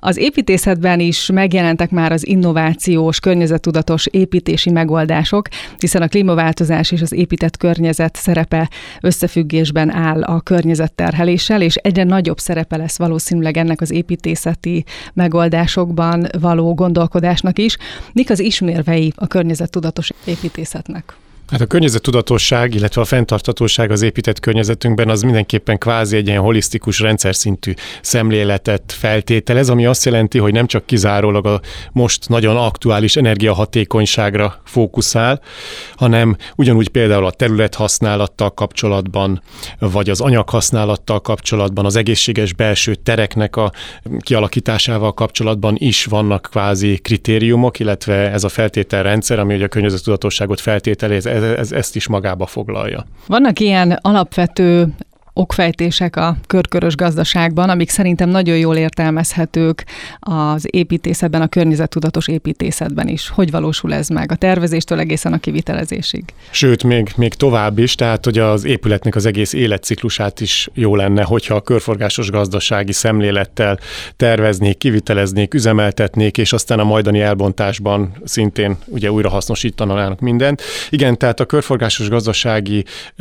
Az építészetben is megjelentek már az innovációs, környezettudatos építési megoldások, hiszen a klímaváltozás és az épített környezet szerepe összefüggésben áll a környezetterheléssel, és egyre nagyobb szerepe lesz valószínűleg ennek az építészeti megoldásokban való gondolkodásnak is. Mik az ismérvei a környezettudatos építészetnek? Hát a környezettudatosság, illetve a fenntarthatóság az épített környezetünkben az mindenképpen kvázi egy ilyen holisztikus, rendszer szintű szemléletet feltételez, ami azt jelenti, hogy nem csak kizárólag a most nagyon aktuális energiahatékonyságra fókuszál, hanem ugyanúgy például a területhasználattal kapcsolatban, vagy az anyaghasználattal kapcsolatban, az egészséges belső tereknek a kialakításával kapcsolatban is vannak kvázi kritériumok, illetve ez a feltételrendszer, ami ugye a környezettudatosságot feltételez, ezt is magába foglalja. Vannak ilyen alapvető okfejtések a körkörös gazdaságban, amik szerintem nagyon jól értelmezhetők az építészetben, a környezettudatos építészetben is. Hogy valósul ez meg a tervezéstől egészen a kivitelezésig? Sőt, még tovább is, tehát hogy az épületnek az egész életciklusát is jó lenne, hogyha a körforgásos gazdasági szemlélettel terveznék, kiviteleznék, üzemeltetnék, és aztán a majdani elbontásban szintén ugye újrahasznosítanának mindent. Igen, tehát a körforgásos gazdasági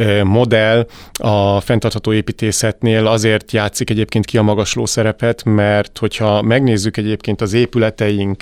modell a fenntartható építészetnél azért játszik egyébként ki a magasló szerepet, mert hogyha megnézzük egyébként az épületeink,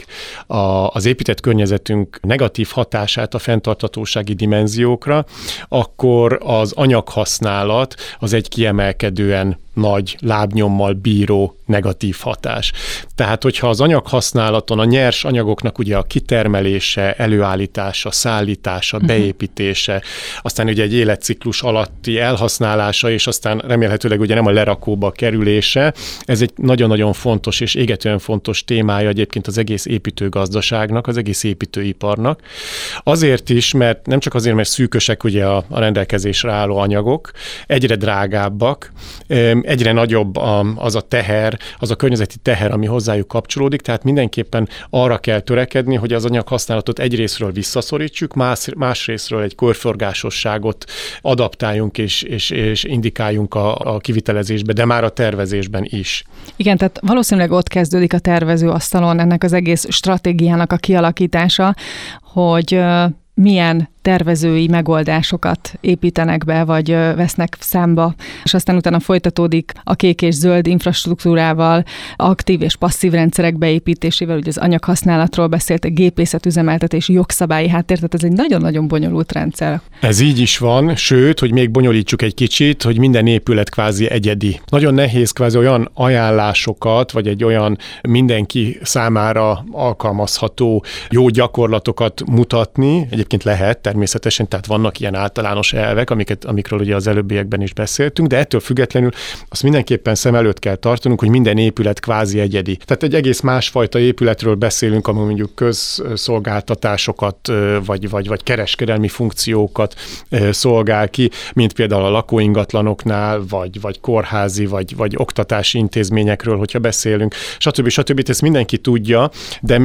az épített környezetünk negatív hatását a fenntarthatósági dimenziókra, akkor az anyaghasználat az egy kiemelkedően nagy lábnyommal bíró negatív hatás. Tehát, hogyha az anyaghasználaton a nyers anyagoknak ugye a kitermelése, előállítása, szállítása, beépítése, aztán ugye egy életciklus alatti elhasználása, és aztán remélhetőleg ugye nem a lerakóba kerülése, ez egy nagyon-nagyon fontos és égetően fontos témája egyébként az egész építőgazdaságnak, az egész építőiparnak. Azért is, mert nem csak azért, mert szűkösek ugye a rendelkezésre álló anyagok, egyre drágábbak, egyre nagyobb az a teher, az a környezeti teher, ami hozzájuk kapcsolódik, tehát mindenképpen arra kell törekedni, hogy az anyaghasználatot egyrészről visszaszorítsuk, másrészről egy körforgásosságot adaptáljunk és indikáljunk a kivitelezésbe, de már a tervezésben is. Igen, tehát valószínűleg ott kezdődik a tervezőasztalon ennek az egész stratégiának a kialakítása, hogy milyen tervezői megoldásokat építenek be, vagy vesznek számba, és aztán utána folytatódik a kék és zöld infrastruktúrával, aktív és passzív rendszerek beépítésével, ugye az anyaghasználatról beszéltek, gépészetüzemeltetés, jogszabályi háttér, tehát ez egy nagyon-nagyon bonyolult rendszer. Ez így is van, sőt, hogy még bonyolítsuk egy kicsit, hogy minden épület kvázi egyedi. Nagyon nehéz kvázi olyan ajánlásokat, vagy egy olyan mindenki számára alkalmazható jó gyakorlatokat mutatni. Egyébként lehet, természetesen, tehát vannak ilyen általános elvek, amikről ugye az előbbiekben is beszéltünk, de ettől függetlenül azt mindenképpen szem előtt kell tartanunk, hogy minden épület kvázi egyedi. Tehát egy egész másfajta épületről beszélünk, ami mondjuk közszolgáltatásokat, vagy kereskedelmi funkciókat szolgál ki, mint például a lakóingatlanoknál, vagy kórházi, vagy oktatási intézményekről, hogyha beszélünk, stb. Ezt mindenki tudja, de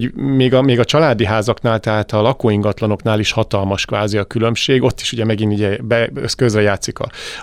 még a családi házaknál, tehát a lakóingatlanoknál is hatalmas kvázi a különbség. Ott is ugye megint ugye közrejátszik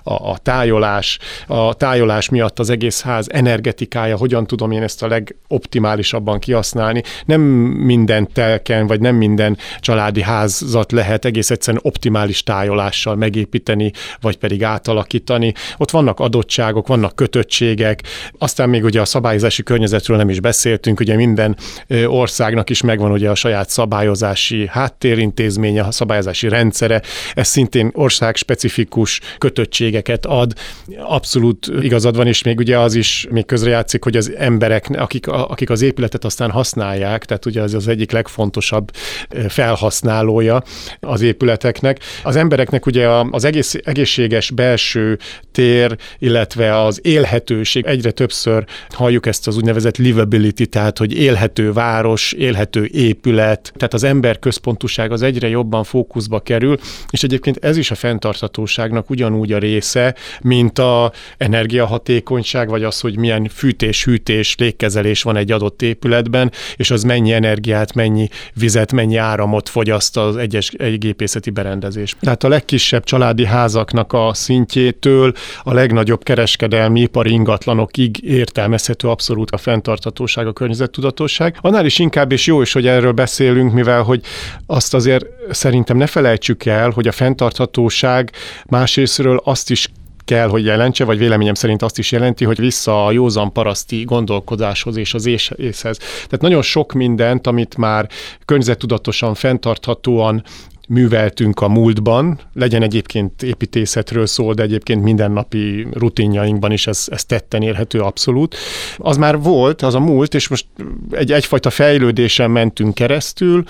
a tájolás. A tájolás miatt az egész ház energetikája, hogyan tudom én ezt a legoptimálisabban kihasználni. Nem minden telken, vagy nem minden családi házat lehet egész egyszerűen optimális tájolással megépíteni, vagy pedig átalakítani. Ott vannak adottságok, vannak kötöttségek, aztán még ugye a szabályozási környezetről nem is beszéltünk, ugye minden országnak is megvan ugye a saját szabályozási háttérintézménye, a szabályozási rendszere, ez szintén országspecifikus kötöttségeket ad. Abszolút igazad van, és még ugye az is még közrejátszik, hogy az emberek, akik az épületet aztán használják, tehát ugye az egyik legfontosabb felhasználója az épületeknek. Az embereknek ugye az egészséges belső tér, illetve az élhetőség, egyre többször halljuk ezt az úgynevezett livability, tehát hogy élhető város, élhető épület, tehát az ember központúság az egyre jobban fókuszba kerül, és egyébként ez is a fenntarthatóságnak ugyanúgy a része, mint a energiahatékonyság, vagy az, hogy milyen fűtés, hűtés, légkezelés van egy adott épületben, és az mennyi energiát, mennyi vizet, mennyi áramot fogyaszt az egy gépészeti berendezés. Tehát a legkisebb családi házaknak a szintjétől a legnagyobb kereskedelmi ipari ingatlanokig értelmezhető abszolút a fenntarthatóság, a környezettudatosság. Annál is inkább, és jó is, hogy erről beszélünk, mivel hogy azt azért szerintem ne felejtsük el, hogy a fenntarthatóság másrésztről azt is kell, hogy jelentse, vagy véleményem szerint azt is jelenti, hogy vissza a józan paraszti gondolkodáshoz és az észhez. Tehát nagyon sok mindent, amit már környezettudatosan, fenntarthatóan műveltünk a múltban, legyen egyébként építészetről szól, de egyébként mindennapi rutinjainkban is ez tetten érhető abszolút. Az már volt, az a múlt, és most egyfajta fejlődésen mentünk keresztül,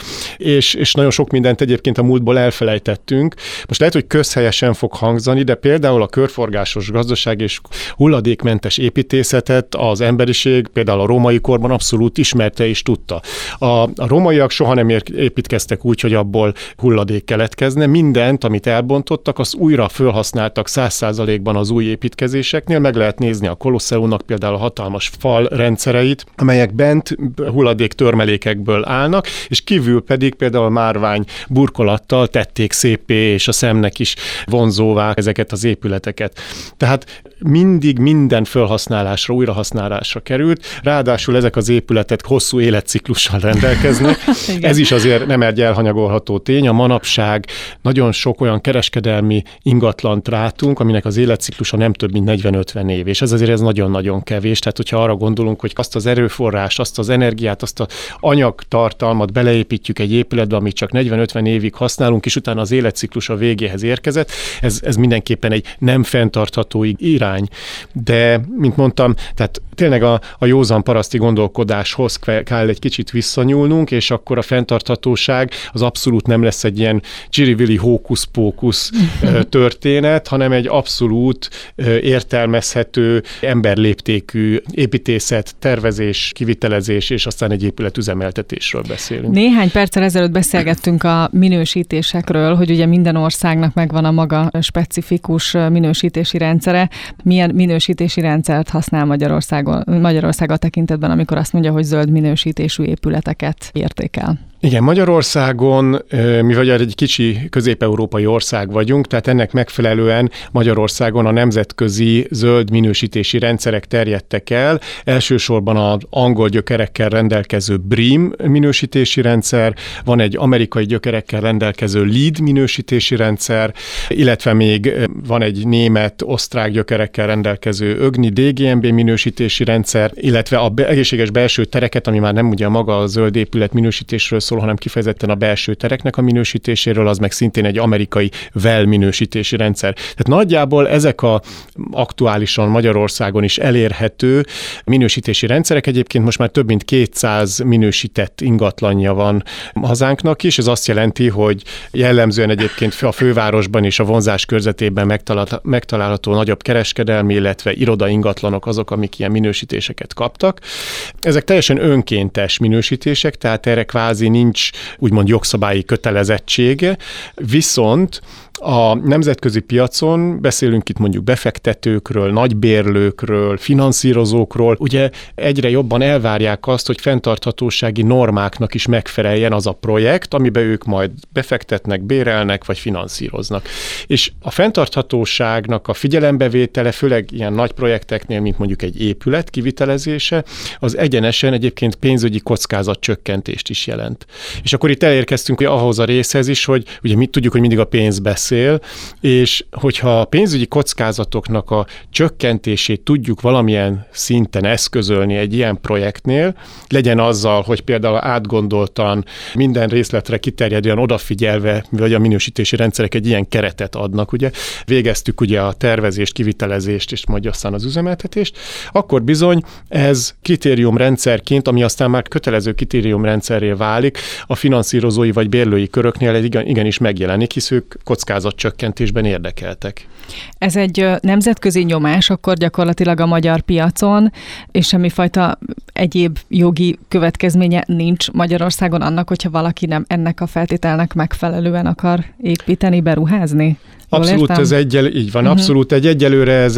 és nagyon sok mindent egyébként a múltból elfelejtettünk. Most lehet, hogy közhelyesen fog hangzani, de például a körforgásos gazdaság és hulladékmentes építészetet az emberiség például a római korban abszolút ismerte és tudta. A rómaiak soha nem építkeztek úgy, hogy abból hulladék keletkezne. Mindent, amit elbontottak, azt újra felhasználtak 100%-ban az új építkezéseknél. Meg lehet nézni a Kolosseumnak például a hatalmas fal rendszereit, amelyek bent hulladék törmelékekből állnak, és kívül pedig például a márvány burkolattal tették szépé, és a szemnek is vonzóvá ezeket az épületeket. Tehát mindig minden felhasználásra, újrahasználásra került, ráadásul ezek az épületek hosszú életciklussal rendelkeznek. Ez is azért nem egy elhanyagolható tény. A manapság nagyon sok olyan kereskedelmi ingatlant látunk, aminek az életciklusa nem több mint 40-50 év, és ez azért nagyon-nagyon kevés. Tehát, hogyha arra gondolunk, hogy azt az erőforrást, azt az energiát, azt az anyagtartalmat beleépítjük egy épületbe, amit csak 40-50 évig használunk, és utána az életciklus a végéhez érkezett, ez mindenképpen egy nem fenntartható irány. De, mint mondtam, tehát tényleg a józan paraszti gondolkodáshoz kell egy kicsit visszanyúlnunk, és akkor a fenntarthatóság az abszolút nem lesz egy ilyen csiri-vili hókusz-pókusz történet, hanem egy abszolút értelmezhető, emberléptékű építészet, tervezés, kivitelezés, és aztán egy épületüzemeltetésről beszélünk. Néhány perccel ezelőtt beszélgettünk a minősítésekről, hogy ugye minden országnak megvan a maga specifikus minősítési rendszere. Milyen minősítési rendszert használ Magyarország a tekintetben, amikor azt mondja, hogy zöld minősítésű épületeket értékel? Igen, Magyarországon, mivel egy kicsi közép-európai ország vagyunk, tehát ennek megfelelően Magyarországon a nemzetközi zöld minősítési rendszerek terjedtek el. Elsősorban az angol gyökerekkel rendelkező BREEAM minősítési rendszer, van egy amerikai gyökerekkel rendelkező LEED minősítési rendszer, illetve még van egy német-osztrák gyökerekkel rendelkező ÖGNI DGNB minősítési rendszer, illetve az egészséges belső tereket, ami már nem ugye maga a zöld épület minősítésről szól, hanem kifejezetten a belső tereknek a minősítéséről, az meg szintén egy amerikai WELL minősítési rendszer. Tehát nagyjából ezek a aktuálisan Magyarországon is elérhető minősítési rendszerek. Egyébként most már több mint 200 minősített ingatlanja van hazánknak is. Ez azt jelenti, hogy jellemzően egyébként a fővárosban és a vonzás körzetében megtalálható nagyobb kereskedelmi, illetve iroda ingatlanok azok, amik ilyen minősítéseket kaptak. Ezek teljesen önkéntes minősítések, tehát erre kvázi nincs úgymond jogszabályi kötelezettsége, viszont a nemzetközi piacon beszélünk itt mondjuk befektetőkről, nagybérlőkről, finanszírozókról, ugye egyre jobban elvárják azt, hogy fenntarthatósági normáknak is megfeleljen az a projekt, amiben ők majd befektetnek, bérelnek vagy finanszíroznak. És a fenntarthatóságnak a figyelembevétele, főleg ilyen nagy projekteknél, mint mondjuk egy épület kivitelezése, az egyenesen egyébként pénzügyi kockázatcsökkentést is jelent. És akkor itt elérkeztünk ahhoz a részhez is, hogy ugye mi tudjuk, hogy mindig a pénz beszél, és hogyha a pénzügyi kockázatoknak a csökkentését tudjuk valamilyen szinten eszközölni egy ilyen projektnél, legyen azzal, hogy például átgondoltan minden részletre kiterjedően odafigyelve, vagy a minősítési rendszerek egy ilyen keretet adnak, ugye, végeztük ugye a tervezést, kivitelezést, és majd aztán az üzemeltetést, akkor bizony ez kritériumrendszerként, ami aztán már kötelező kritériumrendszerré válik, a finanszírozói vagy bérlői köröknél igenis megjelenik, hisz ők kockázatcsökkentésben érdekeltek. Ez egy nemzetközi nyomás akkor gyakorlatilag a magyar piacon, és semmifajta egyéb jogi következménye nincs Magyarországon annak, hogyha valaki nem ennek a feltételnek megfelelően akar építeni, beruházni? Abszolút így van, abszolút egyelőre ez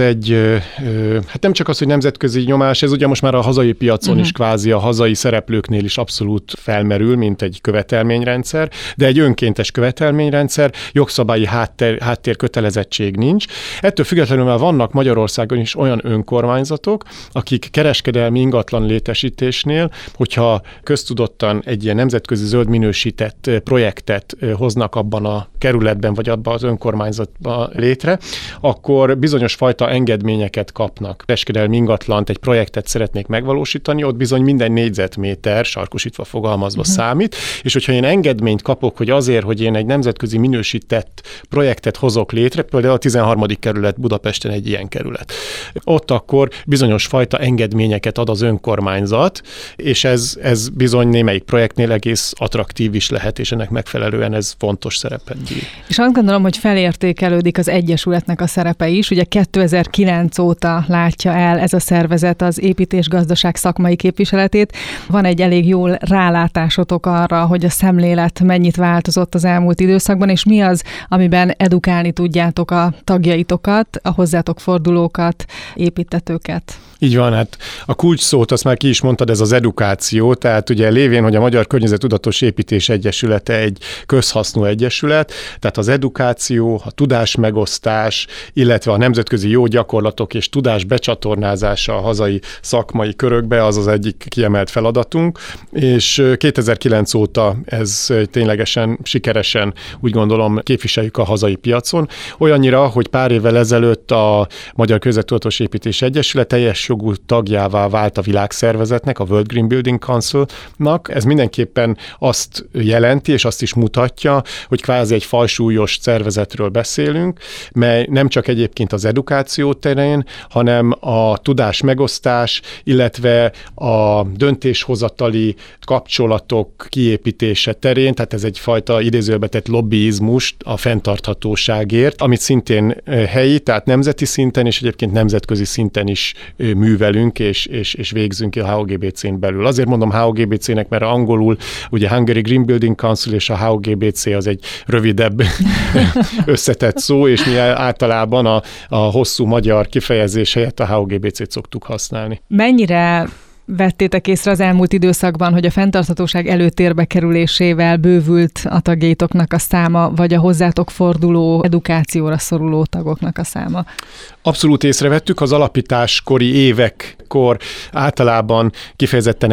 hát nem csak az, hogy nemzetközi nyomás, ez ugye most már a hazai piacon is kvázi a hazai szereplőknél is abszolút felmerül, mint egy követelményrendszer, de egy önkéntes követelményrendszer, jogszabályi háttér kötelezettség nincs. Ettől függetlenül már vannak Magyarországon is olyan önkormányzatok, akik kereskedelmi ingatlan létesítésnél, hogyha köztudottan egy ilyen nemzetközi zöld minősített projektet hoznak abban a kerületben, vagy abban az önkormányzatban létre, akkor bizonyos fajta engedményeket kapnak. Kereskedelmi ingatlant, egy projektet szeretnék megvalósítani, ott bizony minden négyzetméter, sarkosítva fogalmazva számít, és hogyha én engedményt kapok, hogy azért, hogy én egy nemzetközi minősített projektet hozok létre, például a 13. kerület Budapesten egy ilyen kerület. Ott akkor bizonyos fajta engedményeket ad az önkormányzat, és ez bizony némelyik projektnél egész attraktív is lehet, és ennek megfelelően ez fontos szerepet bír. És azt gondolom, hogy felértékelődik az Egyesületnek a szerepe is. Ugye 2009 óta látja el ez a szervezet az építésgazdaság szakmai képviseletét. Van egy elég jól rálátásotok arra, hogy a szemlélet mennyit változott az elmúlt időszakban, és mi az, amiben edukálni tudjátok a tagjaitokat, a hozzátok fordulókat, építtetőket. Így van, hát a kulcsszót azt már ki is mondtad, ez az edukáció, tehát ugye lévén, hogy a Magyar Környezettudatos Építés Egyesülete egy közhasznú egyesület, tehát az edukáció, a tudásmegosztás, illetve a nemzetközi jó gyakorlatok és tudás becsatornázása a hazai szakmai körökbe, az az egyik kiemelt feladatunk, és 2009 óta ez ténylegesen sikeresen, úgy gondolom, képviseljük a hazai piacon. Olyannyira, hogy pár évvel ezelőtt a Magyar Környezettudatos Építés Egyesület teljes jogú tagjává vált a világszervezetnek, a World Green Building Council-nak. Ez mindenképpen azt jelenti, és azt is mutatja, hogy kvázi egy fajsúlyos szervezetről beszélünk, mely nem csak egyébként az edukáció terén, hanem a tudás megosztás, illetve a döntéshozatali kapcsolatok kiépítése terén, tehát ez egyfajta idézőjelbe tett lobbyizmust a fenntarthatóságért, amit szintén helyi, tehát nemzeti szinten és egyébként nemzetközi szinten is művelünk és végzünk ki a HOGBC-n belül. Azért mondom HOGBC-nek, mert angolul ugye Hungary Green Building Council és a HOGBC az egy rövidebb összetett szó, és mi általában a hosszú magyar kifejezés helyett a HOGBC-t szoktuk használni. Mennyire vettétek észre az elmúlt időszakban, hogy a fenntarthatóság előtérbe kerülésével bővült a tagjaitoknak a száma, vagy a hozzátok forduló, edukációra szoruló tagoknak a száma? Abszolút észrevettük, az alapításkori évekkor általában kifejezetten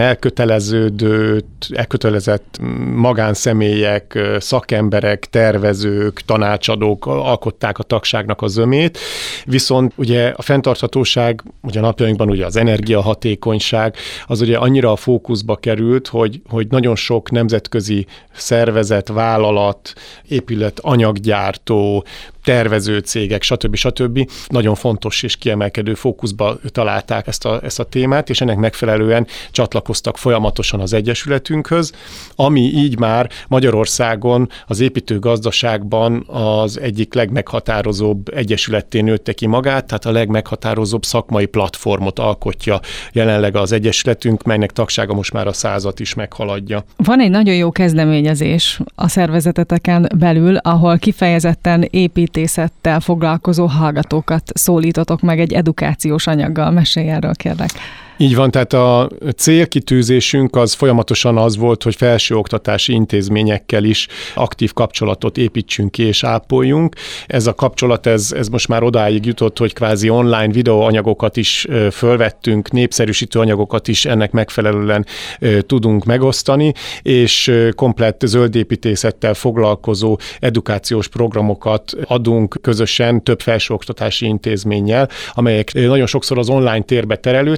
elkötelezett magánszemélyek, szakemberek, tervezők, tanácsadók alkották a tagságnak a zömét, viszont ugye a fenntarthatóság, ugye napjainkban ugye az energiahatékonyság, az ugye annyira a fókuszba került, hogy nagyon sok nemzetközi szervezet, vállalat, épület, anyaggyártó, tervező cégek, stb. Nagyon fontos és kiemelkedő fókuszba találták ezt a témát, és ennek megfelelően csatlakoztak folyamatosan az Egyesületünkhöz, ami így már Magyarországon az építőgazdaságban az egyik legmeghatározóbb egyesületté nőtte ki magát, tehát a legmeghatározóbb szakmai platformot alkotja jelenleg az Egyesületünk, melynek tagsága most már a 100-at is meghaladja. Van egy nagyon jó kezdeményezés a szervezeteteken belül, ahol kifejezetten építészettel foglalkozó hallgatókat szólítotok meg egy edukációs anyaggal. Mesélj erről, kérlek. Így van, tehát a célkitűzésünk az folyamatosan az volt, hogy felsőoktatási intézményekkel is aktív kapcsolatot építsünk ki és ápoljunk. Ez a kapcsolat, ez most már odáig jutott, hogy kvázi online videóanyagokat is fölvettünk, népszerűsítő anyagokat is ennek megfelelően tudunk megosztani, és komplett zöldépítészettel foglalkozó edukációs programokat adunk közösen több felsőoktatási intézménnyel, amelyek nagyon sokszor az online térbe terelődtek, de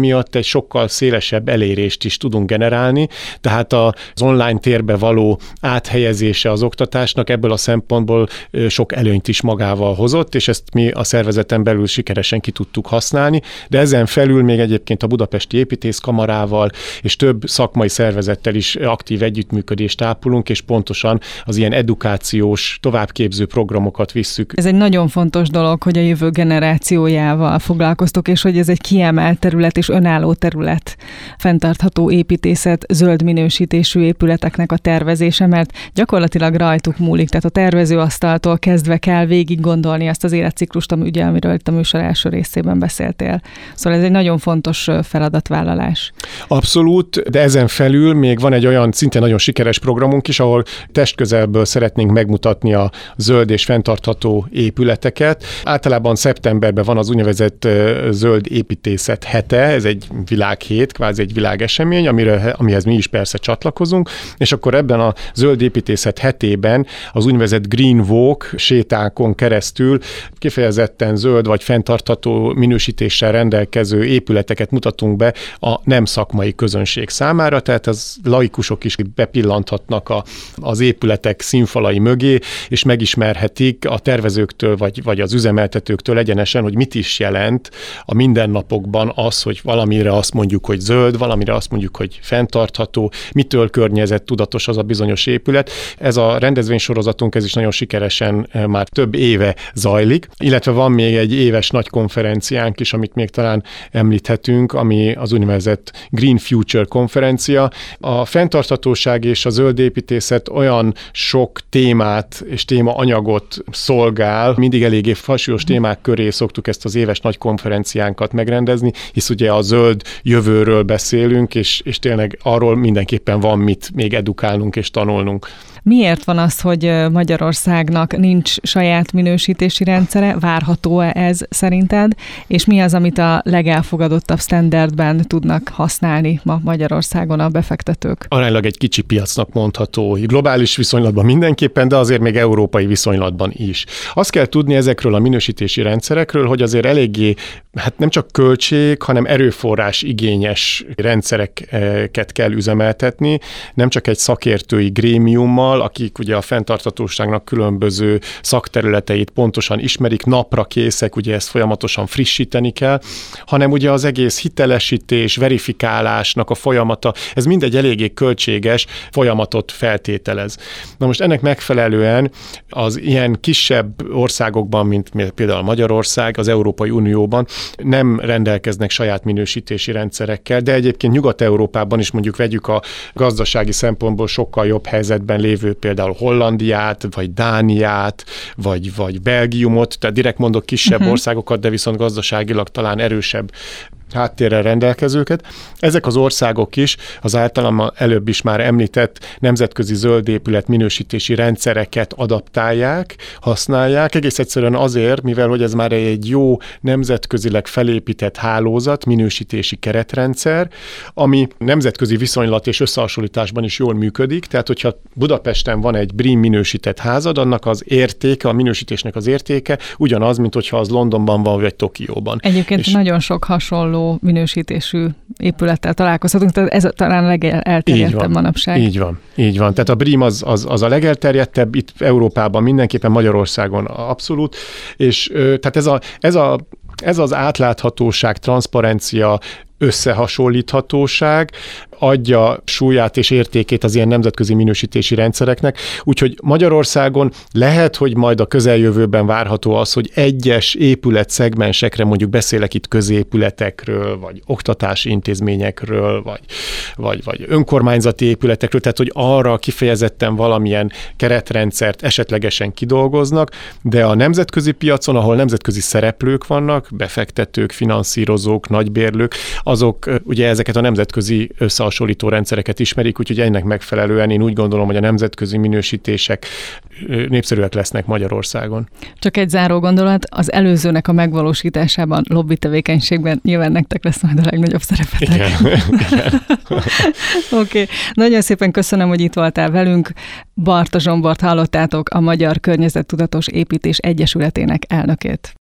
emiatt egy sokkal szélesebb elérést is tudunk generálni, tehát az online térbe való áthelyezése az oktatásnak ebből a szempontból sok előnyt is magával hozott, és ezt mi a szervezeten belül sikeresen ki tudtuk használni, de ezen felül még egyébként a Budapesti Építészkamarával és több szakmai szervezettel is aktív együttműködést ápolunk, és pontosan az ilyen edukációs, továbbképző programokat visszük. Ez egy nagyon fontos dolog, hogy a jövő generációjával foglalkoztok, és hogy ez egy kiemelt terület és önálló terület, fenntartható építészet, zöld minősítésű épületeknek a tervezése, mert gyakorlatilag rajtuk múlik, tehát a tervezőasztaltól kezdve kell végig gondolni azt az életciklust, ugye, amiről itt a műsor első részében beszéltél. Szóval ez egy nagyon fontos feladatvállalás. Abszolút, de ezen felül még van egy olyan szintén nagyon sikeres programunk is, ahol testközelből szeretnénk megmutatni a zöld és fenntartható épületeket. Általában szeptemberben van az úgynevezett zöld építészet hete, ez egy világhét, kvázi egy világesemény, amihez mi is persze csatlakozunk, és akkor ebben a zöld építészet hetében az úgynevezett Green Walk sétákon keresztül kifejezetten zöld vagy fenntartható minősítéssel rendelkező épületeket mutatunk be a nem szakmai közönség számára, tehát az laikusok is bepillanthatnak az épületek színfalai mögé, és megismerhetik a tervezőktől vagy az üzemeltetőktől egyenesen, hogy mit is jelent a mindennapokban az, hogy valamire azt mondjuk, hogy zöld, valamire azt mondjuk, hogy fenntartható, mitől környezettudatos az a bizonyos épület. Ez a rendezvénysorozatunk, ez is nagyon sikeresen már több éve zajlik, illetve van még egy éves nagy konferenciánk is, amit még talán említhetünk, ami az úgynevezett Green Future konferencia. A fenntarthatóság és a zöld építészet olyan sok témát és témaanyagot szolgál, mindig eléggé fasúlyos témák köré szoktuk ezt az éves nagy konferenciánkat megrendezni, hisz ugye a zöld jövőről beszélünk, és tényleg arról mindenképpen van mit még edukálnunk és tanulnunk. Miért van az, hogy Magyarországnak nincs saját minősítési rendszere? Várható-e ez szerinted? És mi az, amit a legelfogadottabb standardben tudnak használni ma Magyarországon a befektetők? Aránylag egy kicsi piacnak mondható. Globális viszonylatban mindenképpen, de azért még európai viszonylatban is. Azt kell tudni ezekről a minősítési rendszerekről, hogy azért eléggé, nem csak költség, hanem erőforrás igényes rendszereket kell üzemeltetni, nem csak egy szakértői grémiummal, akik ugye a fenntarthatóságnak különböző szakterületeit pontosan ismerik, napra készek, ugye ezt folyamatosan frissíteni kell, hanem ugye az egész hitelesítés, verifikálásnak a folyamata, ez mindegy eléggé költséges folyamatot feltételez. Na most ennek megfelelően az ilyen kisebb országokban, mint például Magyarország, az Európai Unióban nem rendelkeznek saját minősítési rendszerekkel, de egyébként Nyugat-Európában is mondjuk vegyük a gazdasági szempontból sokkal jobb helyzetben lévő például Hollandiát, vagy Dániát, vagy Belgiumot, tehát direkt mondok kisebb országokat, de viszont gazdaságilag talán erősebb háttérrel rendelkezőket. Ezek az országok is az általam előbb is már említett nemzetközi zöld épület minősítési rendszereket adaptálják, használják, egész egyszerűen azért, mivel hogy ez már egy jó nemzetközileg felépített hálózat, minősítési keretrendszer, ami nemzetközi viszonylat és összehasonlításban is jól működik, tehát hogyha Budapesten van egy BREEAM minősített házad, annak az értéke, a minősítésnek az értéke ugyanaz, mint hogyha az Londonban van, vagy Tokióban. Egyébként és nagyon sok hasonló minősítésű épülettel találkozhatunk, tehát ez talán a legelterjedtebb manapság. Így van. Tehát a BREEAM az a legelterjedtebb, itt Európában mindenképpen, Magyarországon abszolút, és tehát ez az átláthatóság, transzparencia, összehasonlíthatóság adja súlyát és értékét az ilyen nemzetközi minősítési rendszereknek. Úgyhogy Magyarországon lehet, hogy majd a közeljövőben várható az, hogy egyes épületszegmensekre, mondjuk beszélek itt középületekről, vagy oktatási intézményekről, vagy önkormányzati épületekről, tehát hogy arra kifejezetten valamilyen keretrendszert esetlegesen kidolgoznak, de a nemzetközi piacon, ahol nemzetközi szereplők vannak, befektetők, finanszírozók, nagybérlők, azok ugye ezeket a nemzetközi összehasonlító rendszereket ismerik, úgyhogy ennek megfelelően én úgy gondolom, hogy a nemzetközi minősítések népszerűek lesznek Magyarországon. Csak egy záró gondolat, az előzőnek a megvalósításában, lobby tevékenységben nyilván nektek lesz majd a legnagyobb szerepetek. Igen. Oké. Nagyon szépen köszönöm, hogy itt voltál velünk. Barta Zsombort hallottátok, a Magyar Környezettudatos Építés Egyesületének elnökét.